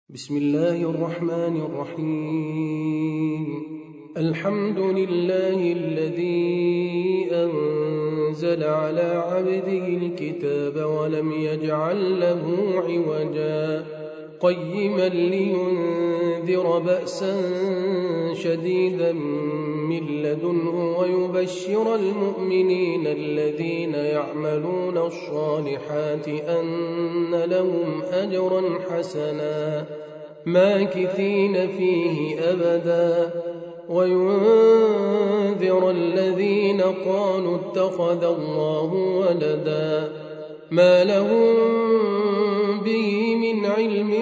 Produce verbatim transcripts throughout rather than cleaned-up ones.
بسم الله الرحمن الرحيم. الحمد لله الذي أنزل على عبده الكتاب ولم يجعل له عوجا قيما لينذر بأسا شديدا من لدنه ويبشر المؤمنين الذين يعملون الصالحات أن لهم أجرا حسنا ماكثين فيه أبدا وينذر الذين قالوا اتخذ الله ولدا ما لهم به من علم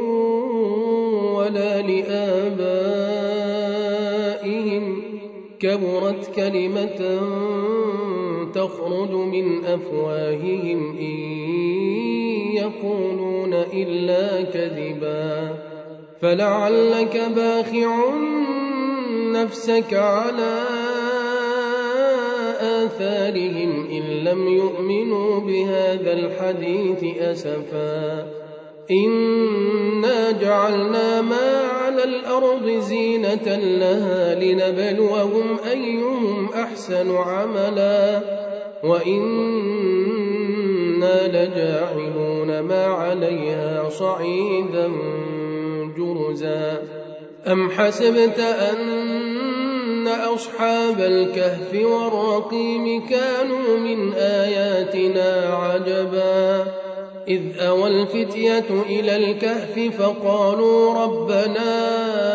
ولا لآبائهم كبرت كلمة تخرج من أفواههم إن يقولون إلا كذبا فلعلك باخع نفسك على آثارهم إن لم يؤمنوا بهذا الحديث أسفا إنا جعلنا ما على الأرض زينة لها لنبلوهم أيهم أحسن عملا وإنا لجاعلون ما عليها صعيدا جرزا أم حسبت أن أصحاب الكهف والرقيم كانوا من آياتنا عجبا إذ أوى الفتية إلى الكهف فقالوا ربنا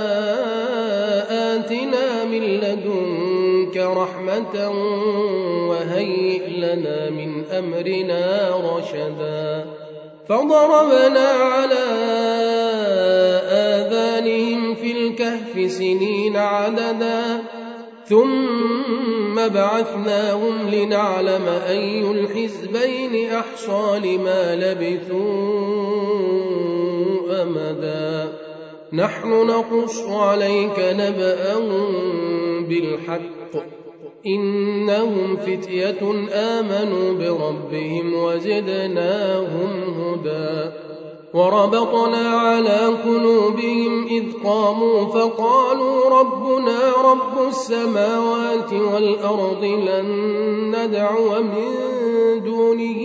آتنا من لدنك رحمة وهيئ لنا من أمرنا رشدا فضربنا على آذانهم في الكهف سنين عددا ثم بعثناهم لنعلم أي الحزبين أحصى لما لبثوا أمدا نحن نقص عليك نبأهم بالحق إنهم فتية آمنوا بربهم وزدناهم هدى وربطنا على قلوبهم إذ قاموا فقالوا ربنا رب السماوات والأرض لن ندعو من دونه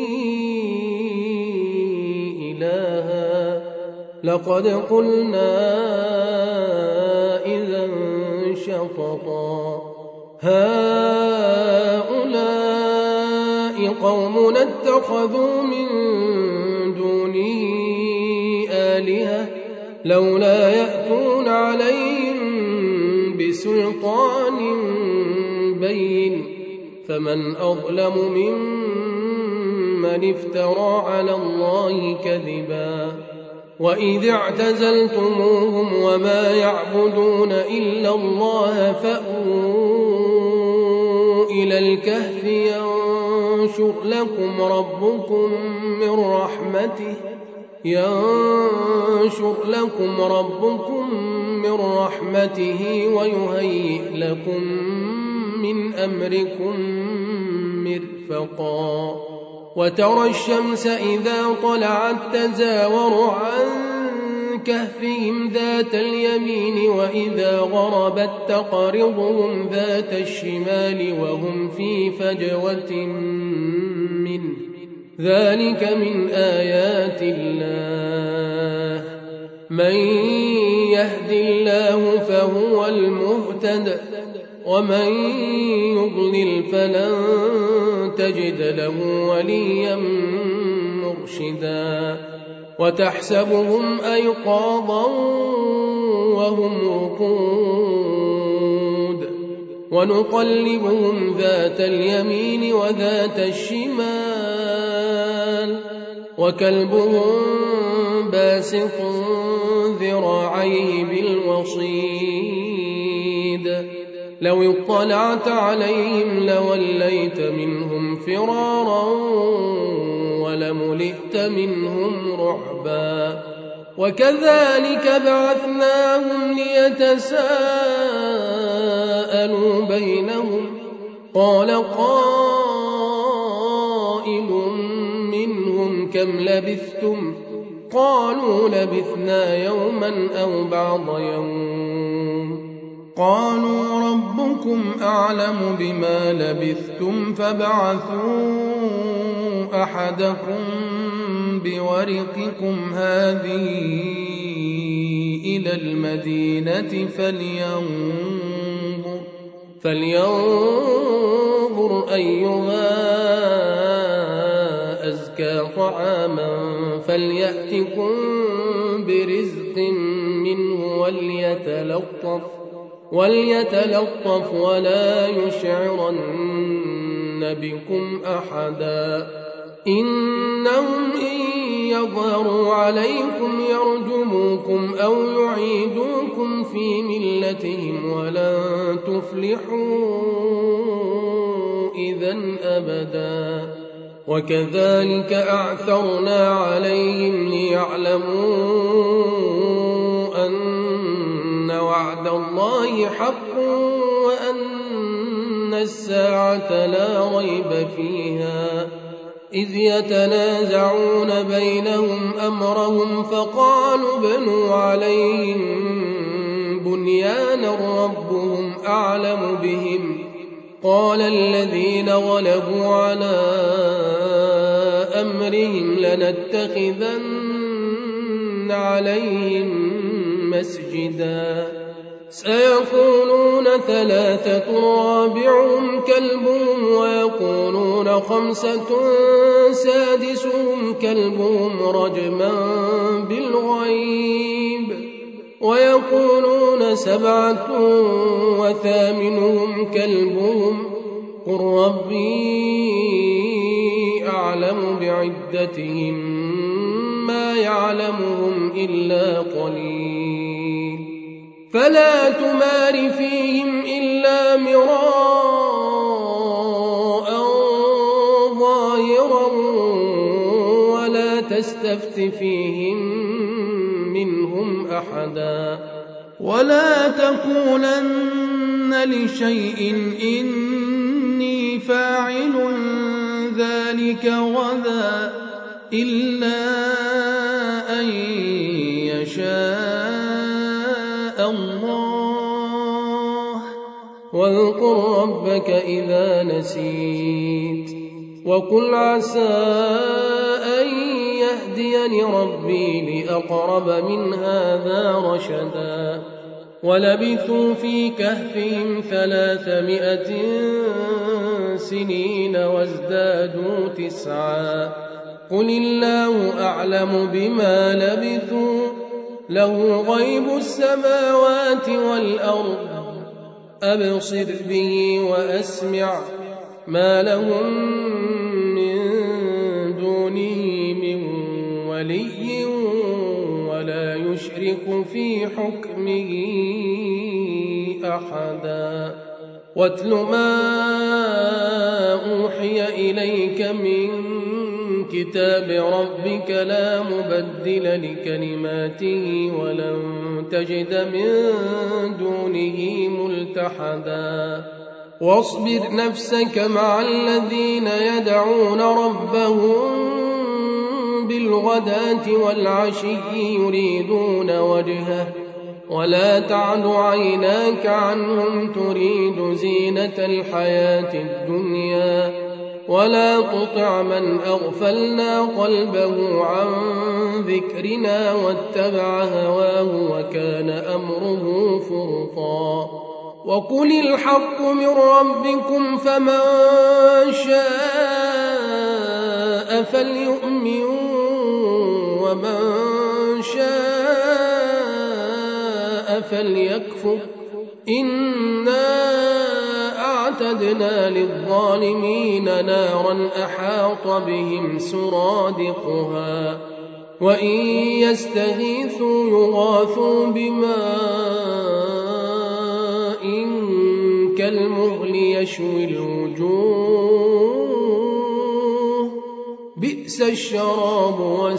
إلها لقد قلنا إذا شططا هؤلاء قوم اتخذوا من دونه آلهة لولا يأتون عليهم بسلطان بين فمن أظلم ممن افترى على الله كذبا وإذ اعتزلتموهم وما يعبدون إلا الله فأووا إلى الكهف ينشر لكم ربكم من رحمته ينشر لكم ربكم من رحمته ويهيئ لكم من أمركم مرفقا وترى الشمس إذا طلعت تزاور عن كهفهم ذات اليمين وإذا غربت تقرضهم ذات الشمال وهم في فجوة منه ذلك من آيات الله من يهد الله فهو المهتد ومن يضلل فلن تجد له وليا مرشدا وتحسبهم أيقاظا وهم رقود ونقلبهم ذات اليمين وذات الشمال وكلبهم باسط ذراعيه بالوصيد لو اطلعت عليهم لوليت منهم فرارا ولملئت منهم رعبا وكذلك بعثناهم ليتساءلوا بينهم قال قائل منهم كم لبثتم قالوا لبثنا يوما أو بعض يوم قالوا ربكم أعلم بما لبثتم فابعثوا أحدكم بورقكم هذه إلى المدينة فلينظر, فلينظر أيها أزكى طعاما فليأتكم برزق منه وليتلطف, وليتلطف ولا يشعرن بكم أحدا إنهم إن يظهروا عليكم يرجموكم أو يعيدوكم في ملتهم ولن تفلحوا إذن أبدا وكذلك أعثرنا عليهم ليعلموا أن وعد الله حق وأن الساعة لا ريب فيها إذ يتنازعون بينهم أمرهم فقالوا ابنوا عليهم بنيانا ربهم أعلم بهم قال الذين غلبوا على أمرهم لنتخذن عليهم مسجدا سيقولون ثلاثة رابعهم كلبهم ويقولون خمسة سادسهم كلبهم رجما بالغيب ويقولون سبعة وثامنهم كلبهم قل ربي أعلم بعدتهم ما يعلمهم إلا قليل فلا تمار فيهم إلا مراء ظاهرا ولا تستفت فيهم منهم أحدا ولا تقولن لشيء إني فاعل ذلك غدا إلا أن يشاء الله واذكر ربك إذا نسيت وقل عسى أن يهديني ربي لأقرب من هذا رشدا ولبثوا في كهفهم ثلاثمائة سنين وازدادوا تسعا قل الله أعلم بما لبثوا له غيب السماوات والأرض أبصر به وأسمع ما لهم من دونه من ولي ولا يشرك في حكمه أحدا واتل ما أوحي إليك من كتاب ربك لا مبدل لكلماته ولن تجد من دونه ملتحدا واصبر نفسك مع الذين يدعون ربهم بالغداة والعشي يريدون وجهه ولا تعد عيناك عنهم تريد زينة الحياة الدنيا ولا تطع من أغفلنا قلبه عن ذكرنا واتبع هواه وكان أمره فرطا وقل الحق من ربكم فمن شاء فليؤمن ومن شاء فليكفر إنا أعتدنا للظالمين نارا أحاط بهم سرادقها وإن يستغيثوا يغاثوا بماء كالمهل يشوي الوجوه بئس الشراب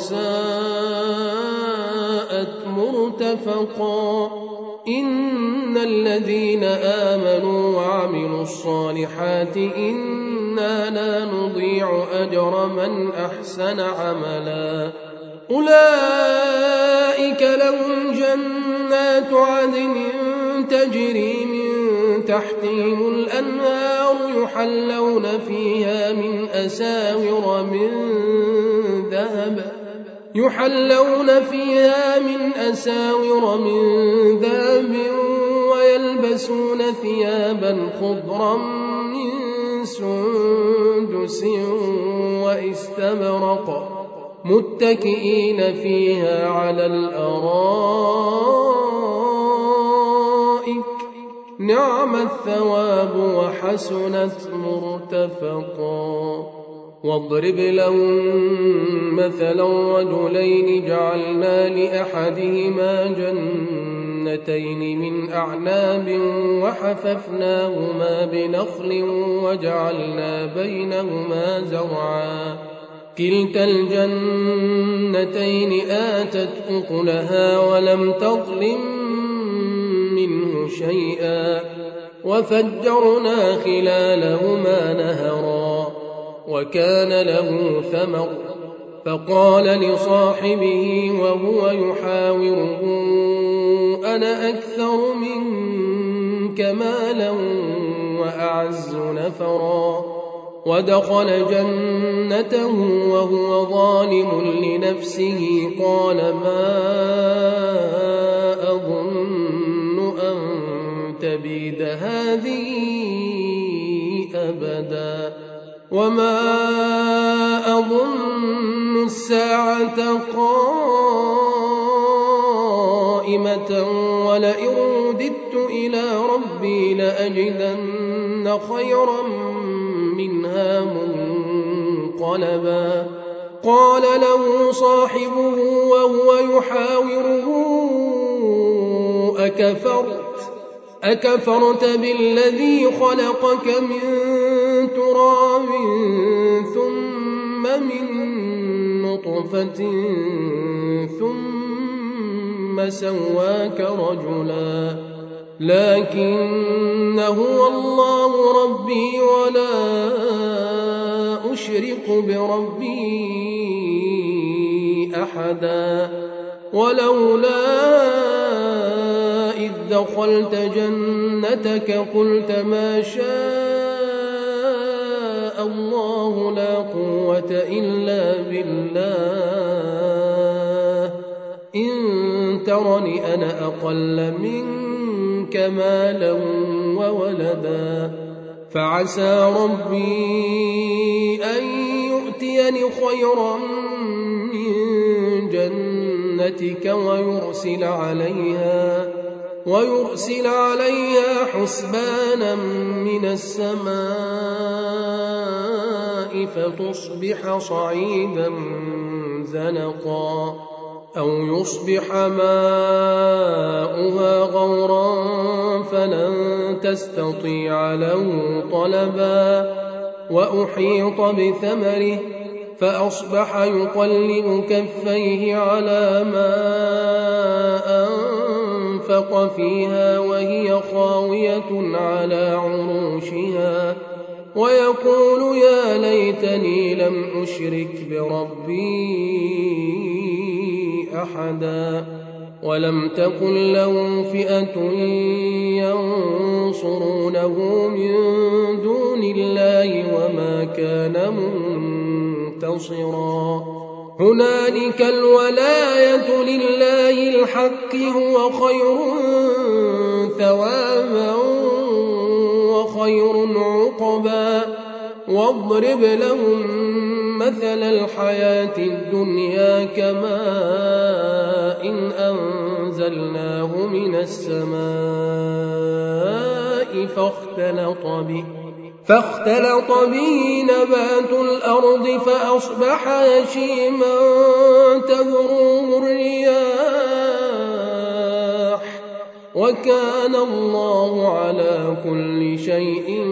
وساءت مرتفقا إن الذين آمنوا وعملوا الصالحات إنا لا نضيع أجر من أحسن عملا أولئك لهم جنات عدن تجري من تحتهم الأنهار يحلون فيها من أساور من ذهب يحلون فيها من أساور من ذهب ويلبسون ثيابا خضرا من سندس واستبرق متكئين فيها على الأرائك نعم الثواب وحسنت مرتفقا. واضرب لهم مثلا رجلين جعلنا لأحدهما جنتين من أعناب وحففناهما بنخل وجعلنا بينهما زرعا كلتا الجنتين آتت أكلها ولم تظلم منه شيئا وفجرنا خلالهما نهرا وكان له ثمر فقال لصاحبه وهو يحاوره أنا أكثر منك مالا وأعز نفرا ودخل جنته وهو ظالم لنفسه قال ما أظن أن تبيد هذه أبدا وما أظن الساعة قائمة ولئن رددت إلى ربي لأجدن خيرا منها منقلبا. قال له صاحبه وهو يحاوره أكفرت أكفرت بالذي خلقك من تراب ثم من نطفة ثم سواك رجلا لكن هو الله ربي ولا أشرك بربي أحدا ولولا إذ دخلت جنتك قلت ما شاء الله لا قوة إلا بالله إن ترني أنا أقل منك مالا وولدا فعسى ربي أن يؤتيني خيرا من جنتك ويرسل عليها ويرسل عليها حسبانا من السماء فتصبح صعيدا زلقا أو يصبح ماؤها غورا فلن تستطيع له طلبا وأحيط بثمره فأصبح يقلب كفيه على ما أنفق فيها وهي خاوية على عروشها ويقول يا ليتني لم أشرك بربي أحدا ولم تكن له فئة ينصرونه من دون الله وما كان منتصرا هنالك الولاية لله الحق هو خير ثوابا وخير عقبا واضرب لهم مثل الحياة الدنيا كماء إن أنزلناه من السماء فاختلط به فاختلط به نبات الأرض فأصبح هشيما تذروه الرياح وكان الله على كل شيء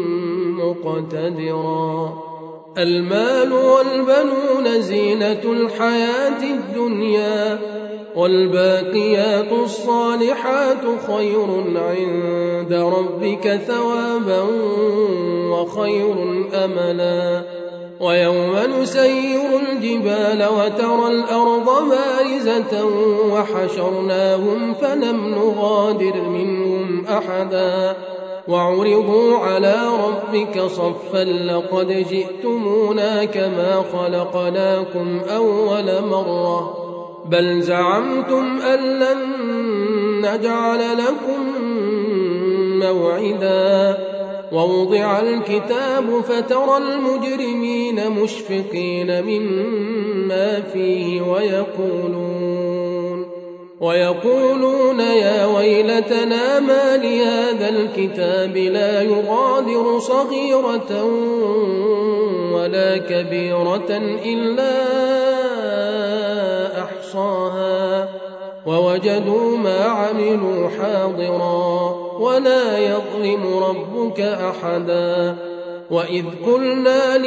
مقتدرا المال والبنون زينة الحياة الدنيا والباقيات الصالحات خير عند ربك ثوابا وخير أملا ويوم نسير الجبال وترى الأرض بارزة وحشرناهم فلم نغادر منهم أحدا وعرضوا على ربك صفا لقد جئتمونا كما خلقناكم أول مرة بل زعمتم أن لن نجعل لكم موعدا ووضع الكتاب فترى المجرمين مشفقين مما فيه ويقولون ويقولون يا ويلتنا ما لهذا الكتاب لا يغادر صغيرة ولا كبيرة إلا أحصاها ووجدوا ما عملوا حاضرا ولا يظلم ربك أحدا وإذ قلنا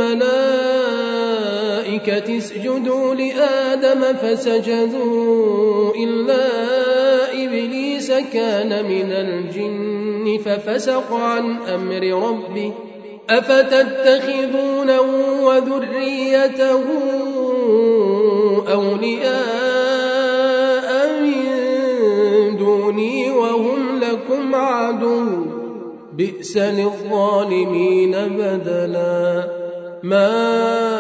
للملائكة اسجدوا لآدم فسجدوا إلا إبليس كان من الجن ففسق عن أمر ربه أفتتخذونه وذريته أولياء من دوني وهم لكم عدو بئس للظالمين بدلا ما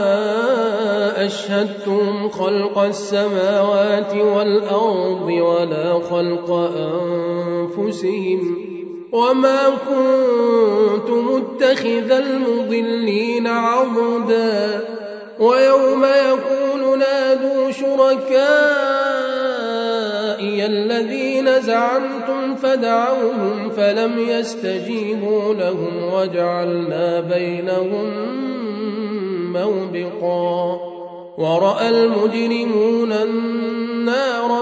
أشهدتم خلق السماوات والأرض ولا خلق أنفسهم وما كنت متخذ المضلين عضدا ويوم يقول نادوا شركائي الذين زعمتم فدعوهم فلم يستجيبوا لهم وجعلنا بينهم موبقا ورأى المجرمون النار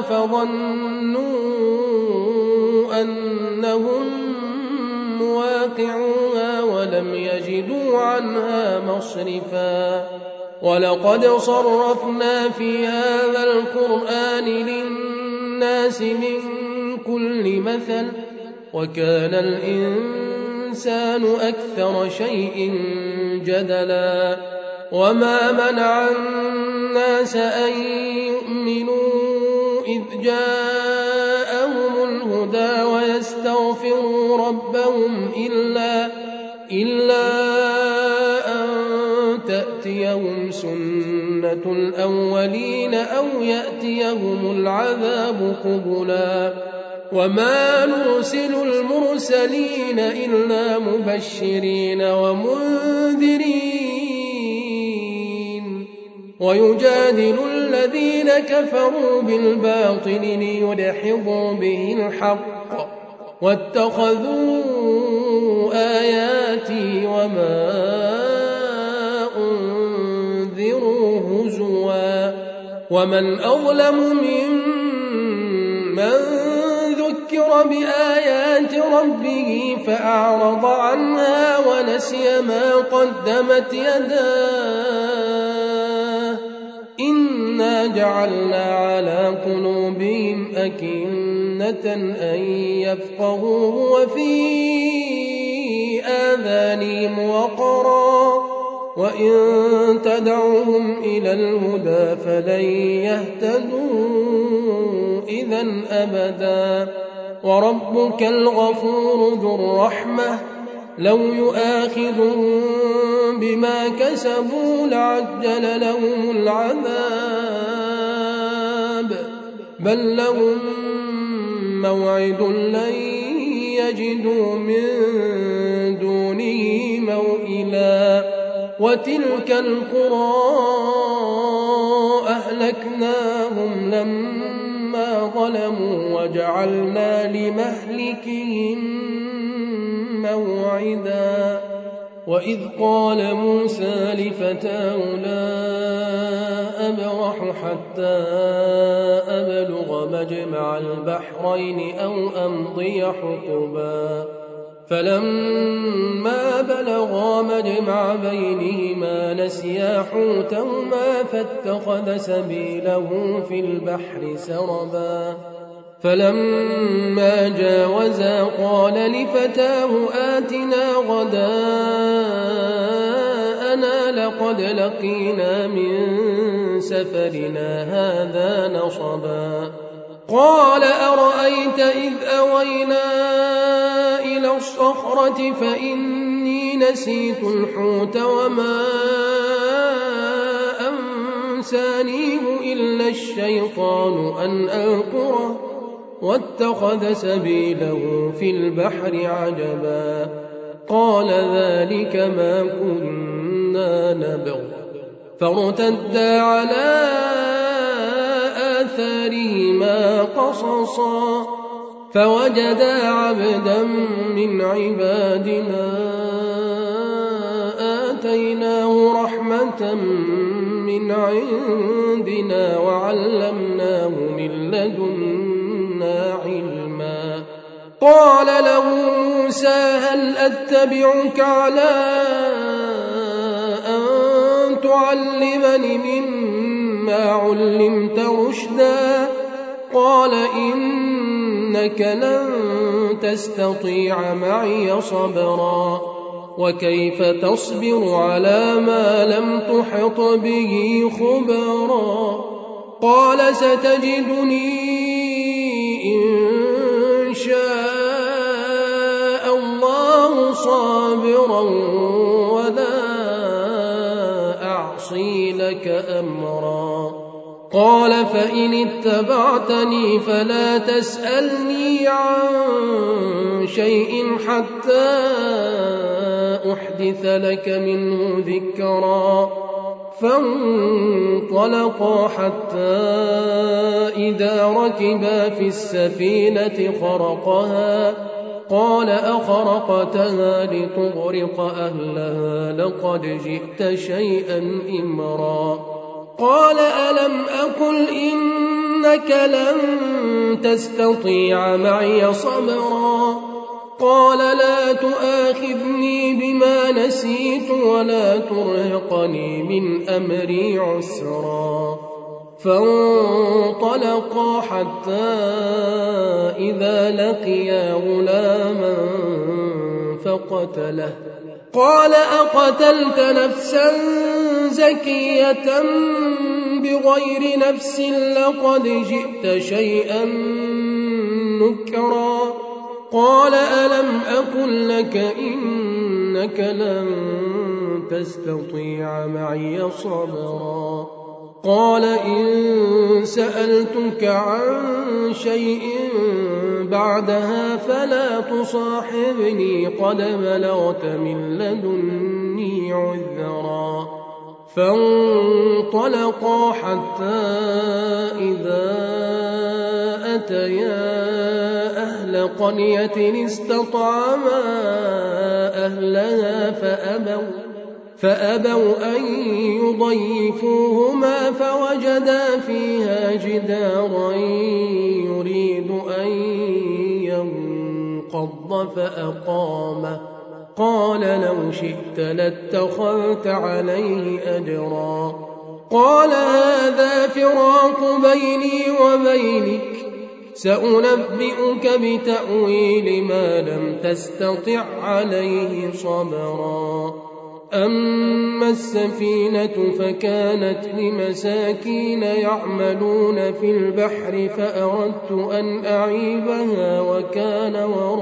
فظنوا أنهم مواقعوها ولم يجدوا عنها مصرفا ولقد صرفنا في هذا القرآن للناس من كل مثل وكان الإنسان أكثر شيء جدلا وما منع الناس أن يؤمنوا إذ جاءهم الهدى ويستغفروا ربهم إلا, إلا أن تأتيهم سنة الأولين أو يأتيهم العذاب قبلا وما نرسل المرسلين إلا مبشرين ومنذرين ويجادل الذين كفروا بالباطل ليدحضوا به الحق واتخذوا آياتي وما أنذروا هزوا ومن أظلم ممن ذكر بآيات ربه فأعرض عنها ونسي ما قدمت يداه إنا جعلنا على قلوبهم أكنة أن يفقهوه وفي آذانهم وقرا وإن تدعوهم إلى الهدى فلن يهتدوا إذا أبدا وربك الغفور ذو الرحمة لو يؤاخذهم بما كسبوا لعجل لهم العذاب بل لهم موعد لن يجدوا من دونه موئلا وتلك القرى أهلكناهم لما ظلموا وجعلنا لمهلكهم موعدا وإذ قال موسى لفتاه لا أبرح حتى أبلغ مجمع البحرين أو أمضي حقبا فلما بلغا مجمع بينهما نسيا حوتهما فاتخذ سبيله في البحر سربا فلما جاوزا قال لفتاه آتنا غداءنا لقد لقينا من سفرنا هذا نصبا قال أرأيت إذ أوينا إلى الصخرة فإني نسيت الحوت وما أنسانيه إلا الشيطان أن أذكره واتخذ سبيله في البحر عجبا قال ذلك ما كنا نبغ فارتدا على آثارهما قصصا فوجدا عبدا من عبادنا آتيناه رحمة من عندنا وعلمناه من لدنا علما قال له موسى هل أتبعك على أن تعلمني مما علمت رشدا قال إنك لن تستطيع معي صبرا وكيف تصبر على ما لم تحط به خبرا قال ستجدني إن شاء الله صابرا ولا أعصي لك أمرا قال فإن اتبعتني فلا تسألني عن شيء حتى أحدث لك منه ذكرا فانطلقا حتى إذا ركبا في السفينة خرقها قال أخرقتها لتغرق أهلها لقد جئت شيئا إمرا قال ألم أقل إنك لن تستطيع معي صبرا قال لا تؤاخذني بما نسيت ولا ترهقني من أمري عسرا فانطلقا حتى إذا لقيا غلاما فقتله قال أقتلت نفسا زكية بغير نفس لقد جئت شيئا نكرا قال ألم أقل لك إنك لن تستطيع معي صبرا قال إن سألتك عن شيء بعدها فلا تصاحبني قد بلغت من لدني عذرا فانطلقا حتى إذا أتيا أهل قرية استطعما أهلها فأبوا فأبوا أن يضيفوهما فوجدا فيها جدارا يريد أن ينقض فأقامه قال لو شئت لاتخذت عليه أجرا قال هذا فراق بيني وبينك سأنبئك بتأويل ما لم تستطع عليه صبرا أما السفينة فكانت لمساكين يعملون في البحر فأردت أن أعيبها وكان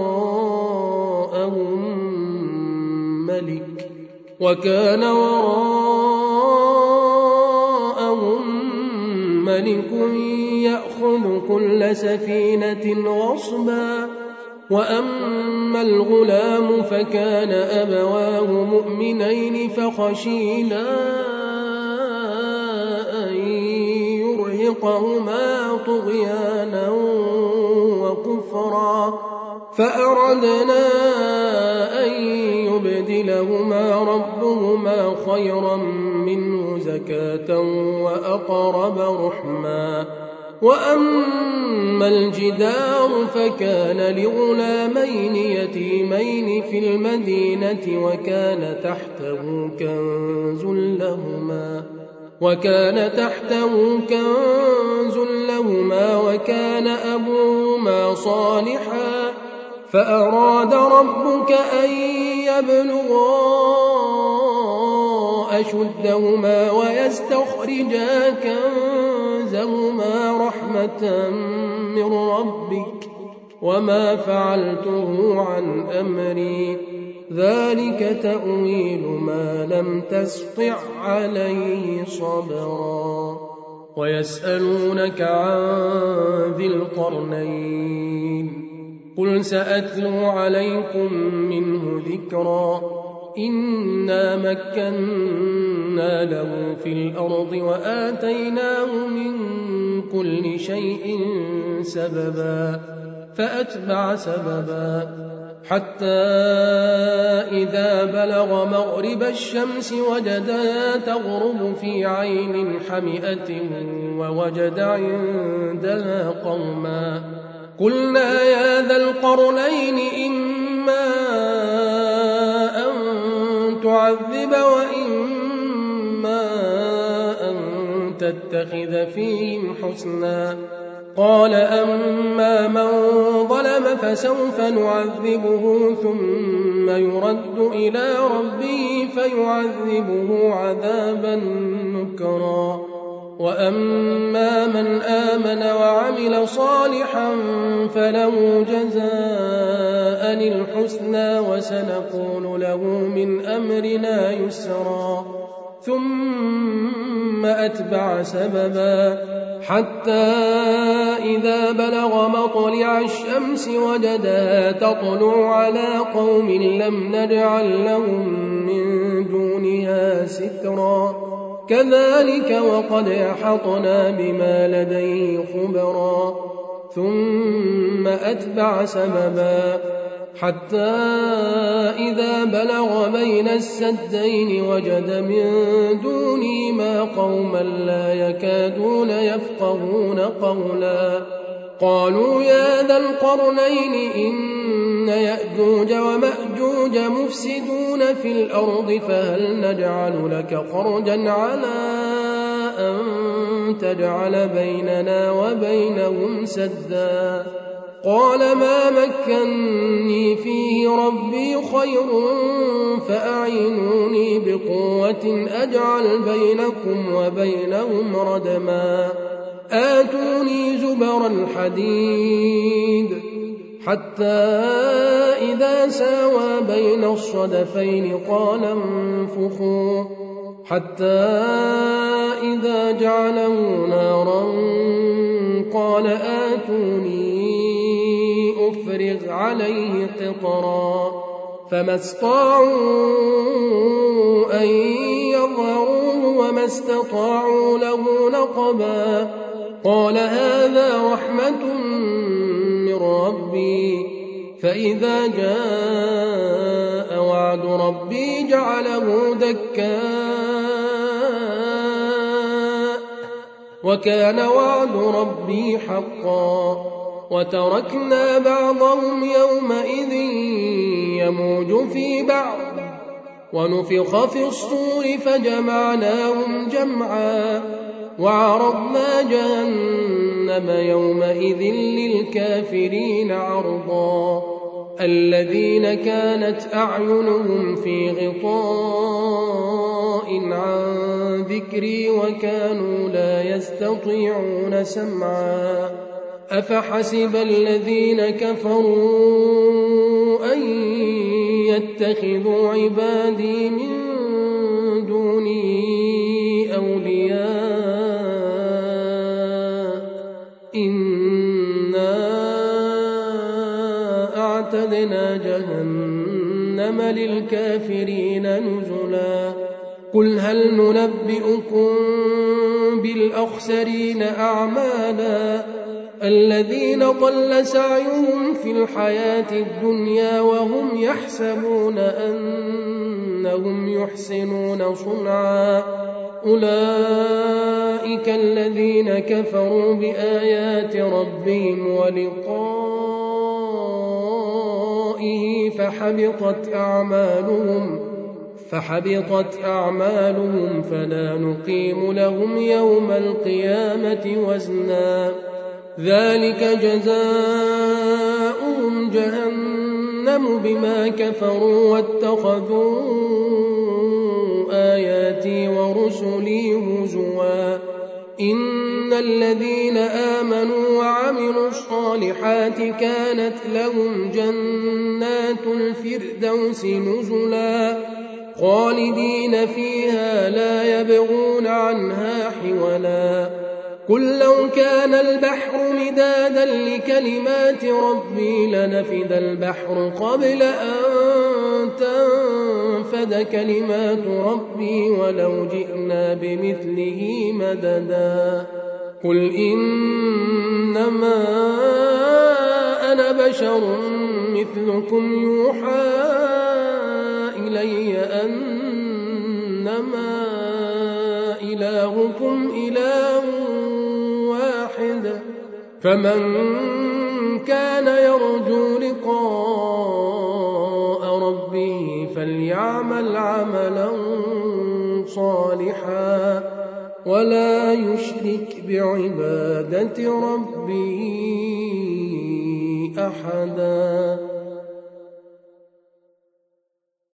وراءهم ملك وكان وراءهم ملك يأخذ كل سفينة غصبا وأما الغلام فكان أبواه مؤمنين فخشينا أن يرهقهما طغيانا وكفرا فأردنا أن يبدلهما ربهما خيرا منه زكاة وأقرب رحما وأما الجدار فكان لغلامين يتيمين في المدينة وكان تحته كنز لهما وكان تحته كنز لهما وكان أبوهما صالحا فأراد ربك أن يبلغا أشدهما ويستخرجا كنزهما رحمة من ربك وما فعلته عن أمري ذلك تأويل ما لم تسطع عليه صبرا. ويسألونك عن ذي القرنين قل سأتلو عليكم منه ذكرا إنا مكنا له في الأرض وآتيناه من كل شيء سببا فأتبع سببا حتى إذا بلغ مغرب الشمس وجدها تغرب في عين حمئة ووجد عندها قوما قلنا يا ذا القرنين إما أن تعذب وإما أن تتخذ فيهم حسنا قال أما من ظلم فسوف نعذبه ثم يرد إلى ربه فيعذبه عذابا نكرا وأما من آمن وعمل صالحا فله جزاء الحسنى وسنقول له من أمرنا يسرا ثم أتبع سببا حتى إذا بلغ مطلع الشمس وجدها تطلع على قوم لم نجعل لهم من دونها سترا كذلك وقد أحطنا بما لديه خبرا ثم أتبع سببا حتى إذا بلغ بين السدين وجد من دونهما قوما لا يكادون يفقهون قولا قالوا يا ذا القرنين إن يأجوج ومأجوج مفسدون في الأرض فهل نجعل لك خرجا على أن تجعل بيننا وبينهم سدا قال ما مكني فيه ربي خير فأعينوني بقوة أجعل بينكم وبينهم ردما آتوني زبر الحديد حتى إذا ساوى بين الصدفين قال انفخوا حتى إذا جعله نارا قال آتوني أفرغ عليه قطرا فما استطاعوا أن يظهروه وما استطاعوا له نقبا قال هذا رحمة من ربي فإذا جاء وعد ربي جعله دكاء وكان وعد ربي حقا وتركنا بعضهم يومئذ يموج في بعض ونفخ في الصور فجمعناهم جمعا وعرضنا جهنم يومئذ للكافرين عرضا الذين كانت أعينهم في غطاء عن ذكري وكانوا لا يستطيعون سمعا أفحسب الذين كفروا أن يتخذوا عبادي من دوني أولياء إنا أعتدنا جهنم للكافرين نزلا قل هل ننبئكم بالأخسرين أعمالا الذين ضل سعيهم في الحياة الدنيا وهم يحسبون أنهم يحسنون صنعا أولئك الذين كفروا بآيات ربهم ولقائه فحبطت أعمالهم فحبطت أعمالهم فلا نقيم لهم يوم القيامة وزنا ذلك جزاؤهم جهنم بما كفروا واتخذوا بآياتي ورسلي هزوا إن الذين آمنوا وعملوا الصالحات كانت لهم جنات الفردوس نزلا خالدين فيها لا يبغون عنها حولا قل لو كان البحر مدادا لكلمات ربي لنفد البحر قبل أن تنفد كلمات ربي ولو جئنا بمثله مددا قل إنما أنا بشر مثلكم يوحى إلي أنما إلهكم إله واحد فمن كان يرجو لقاء ربه فليعمل عملا صالحا ولا يشرك بعبادة ربه أحدا